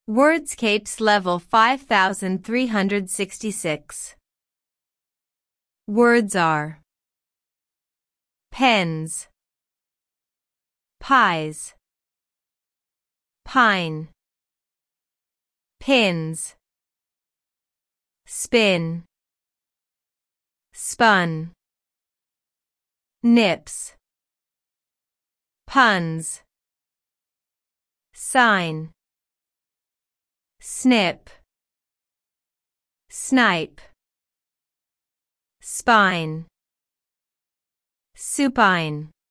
Wordscapes level 5366. Words are pens, pies, pine, pins, spin, spun, nips, puns, sign, snip, snipe, spine, supine.